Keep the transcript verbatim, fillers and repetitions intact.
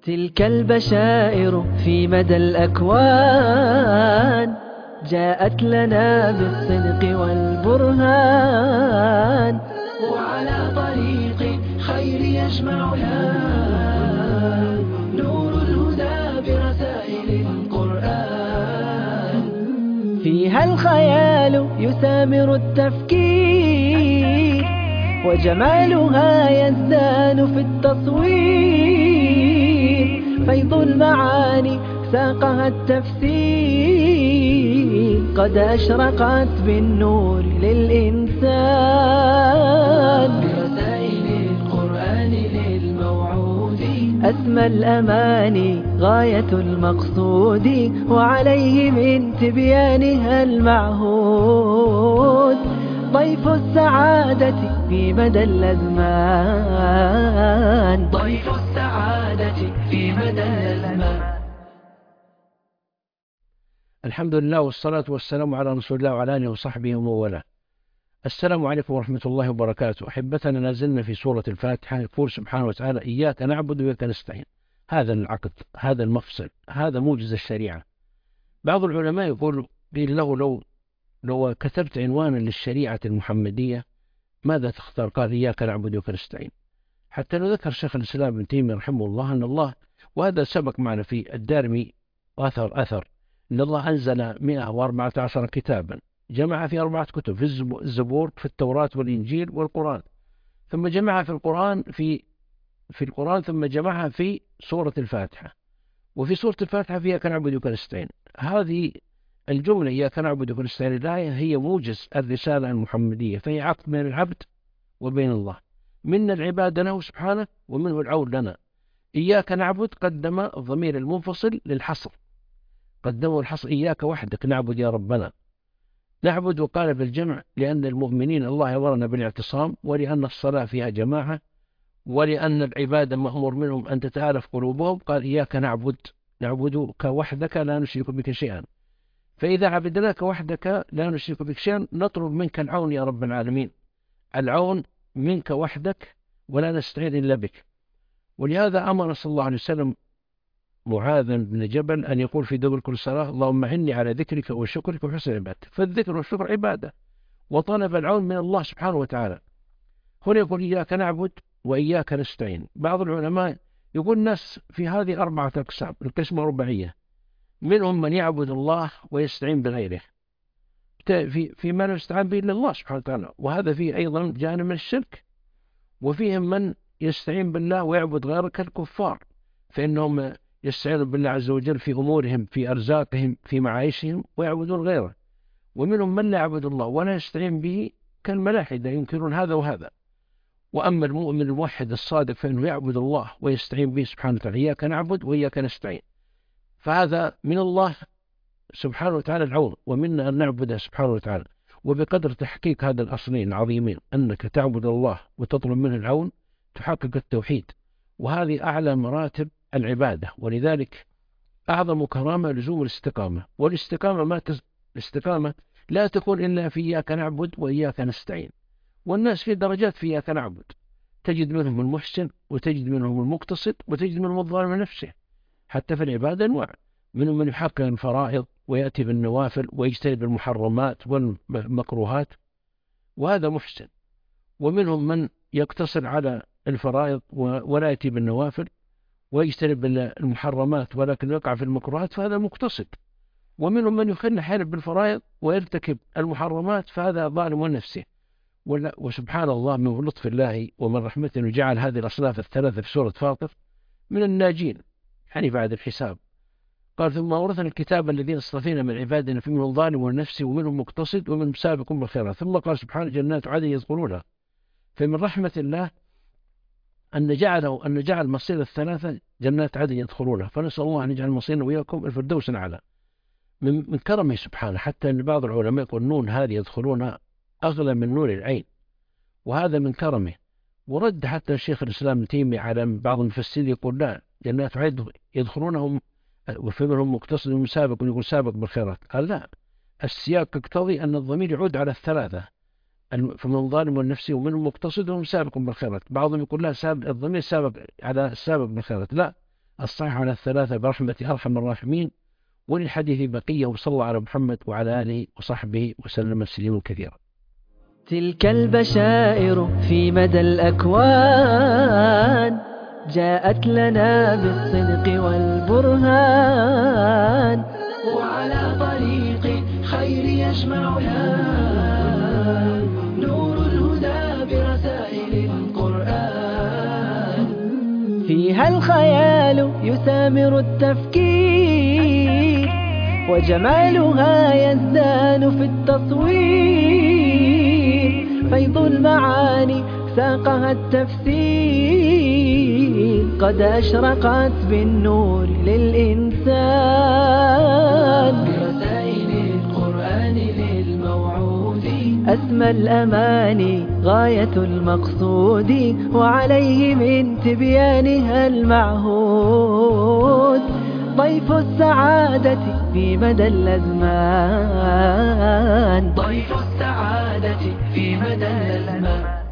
تلك البشائر في مدى الأكوان جاءت لنا بالصدق والبرهان، وعلى طريق خير يجمعنا نور الهدى برسائل القرآن. فيها الخيال يسامر التفكير، وجمالها يزدان في التصوير. فيض المعاني ساقها التفسير، قد أشرقت بالنور للإنسان. برسائل القرآن للموعود أسمى الأماني غاية المقصود، وعليه من تبيانها المعهود ضيف السعادة في مدى الأزمان. ضيف السعادة في مدى الأزمان. الحمد لله والصلاة والسلام على رسول الله وعلى آله وصحبه ومن والاه. السلام عليكم ورحمة الله وبركاته. أحبتنا، نازلنا في سورة الفاتحة. يقول سبحانه وتعالى: إياك نعبد وإياك نستعين. هذا العقد، هذا المفصل، هذا موجز الشريعة. بعض العلماء يقول له لو لو كتبت عنوانا للشريعة المحمدية ماذا تختار؟ قال: إياك نعبد وإياك نستعين. حتى لو ذكر شيخ الإسلام ابن تيمية رحمه الله أن الله، وهذا سبق معنا في الدارمي أثر أثر أن الله أنزل مئة وأربعة عشر كتابا، جمع في أربعة كتب، في الزبور، في التوراة والإنجيل والقرآن، ثم جمعها في القرآن في في القرآن ثم جمعها في سورة الفاتحة. وفي سورة الفاتحة فيها إياك نعبد وإياك نستعين. هذه الجملة إياك نعبد وإياك نستعين الآية هي موجز الرسالة المحمدية، فهي عقد بين العبد وبين الله، من العبادة له سبحانه ومنه العون لنا. إياك نعبد قدم الضمير المنفصل للحصر، قدمه الحصر، إياك وحدك نعبد يا ربنا. نعبد وقال بالجمع لأن المؤمنين الله يأمرنا بالاعتصام، ولأن الصلاة فيها جماعة، ولأن العبادة مأمور منهم أن تتآلف قلوبهم. قال: إياك نعبد، نعبدك وحدك لا نشرك بك شيئا. فإذا عبدناك وحدك لا نشرك بك شيئا نطلب منك العون يا رب العالمين، العون منك وحدك ولا نستعين إلا بك. ولهذا أمر صلى الله عليه وسلم معاذ بن جبل أن يقول في دبر كل صلاة: اللهم أعني على ذكرك وشكرك وحسن عبادتك. فالذكر والشكر عبادة، وطلب العون من الله سبحانه وتعالى. هنا يقول: إياك نعبد وإياك نستعين. بعض العلماء يقول الناس في هذه أربعة أقسام، القسمة رباعية، منهم من يعبد الله ويستعين بغيره في فيما لا يستعان به إلا الله سبحانه وتعالى، وهذا فيه أيضا جانب من الشرك. وفيهم من يستعين بالله ويعبد غيره كالكفار، فإنهم يستعينون بالله عز وجل في أمورهم، في أرزاقهم، في معايشهم، ويعبدون غيره. ومنهم من لا يعبد الله ولا يستعين به كالملاحدة، ينكرون هذا وهذا. وأما المؤمن الموحد الصادق فإنه يعبد الله ويستعين به سبحانه وتعالى. إياك نعبد وإياك نستعين، فهذا من الله سبحانه وتعالى العون، ومنا أن نعبده سبحانه وتعالى. وبقدر تحقيق هذا الأصلين العظيمين، أنك تعبد الله وتطلب منه العون، تحقق التوحيد، وهذه أعلى مراتب العبادة. ولذلك أعظم كرامة لزوم الاستقامة. والاستقامة ما تز... الاستقامة لا تكون إلا في إياك نعبد وإياك نستعين. والناس في درجات في إياك نعبد، تجد منهم المحسن، وتجد منهم المقتصد، وتجد منهم الظالم نفسه. حتى في العبادة أنواع، منهم من يحقق الفرائض ويأتي بالنوافل ويجتنب المحرمات والمكروهات، وهذا محسن. ومنهم من يقتصر على الفرائض ولا يأتي بالنوافل ويجتنب المحرمات ولكن يقع في المكروهات، فهذا مقتصد. ومنهم من يخل حالف بالفرائض ويرتكب المحرمات، فهذا ظالم نفسه. وسبحان الله من لطف الله ومن رحمته جعل هذه الأصناف الثلاثة في سورة فاطر من الناجين يعني بعد الحساب. قال: ثم أورثنا الكتاب الذين اصطفينا من عبادنا فمنهم ظالم لنفسه ومنهم مقتصد ومنهم سابق بالخيرات. ثم قال سبحانه: جنات عدن يدخلونها. فمن رحمة الله أن جعله أن جعل مصير الثلاثة جنات عدن يدخلونها. فنسأل الله أن يجعل مصيرنا وإياكم الفردوس الأعلى. من من كرمه سبحانه، حتى أن بعض العلماء يقول النون هذه يدخلونها أغلى من نور العين، وهذا من كرمه. ورد حتى الشيخ الإسلام ابن تيمية على بعض المفسرين يقول: لا، جنات عدن يدخلونهم وفمنهم مقتصد ومن سابق، ويقول سابق بالخيرات. قال: لا، السياق يقتضي أن الضمير يعود على الثلاثة، فمن ظالم لنفسه ومنهم مقتصد ومن سابق بالخيرات. بعضهم يقول: لا، سابق الضمير سابق على السابق بالخيرات. لا، الصحيح على الثلاثة برحمة أرحم الراحمين. وللحديث بقية، وصلى الله على محمد وعلى آله وصحبه وسلم تسليما كثيرا. تلك البشائر في مدى الأكوان جاءت لنا بالصدق والبرهان، وعلى طريق خير يجمعنا نور الهدى برسائل القرآن. فيها الخيال يثامر التفكير، وجمالها يزدان في التصوير. فيض المعاني ساقها التفسير، قد أشرقت بالنور للإنسان. برسائل القرآن للموعود أسمى الأماني غاية المقصود، وعليه من تبيانها المعهود ضيف السعادة في مدى الأزمان. ضيف السعادة في مدى الأزمان.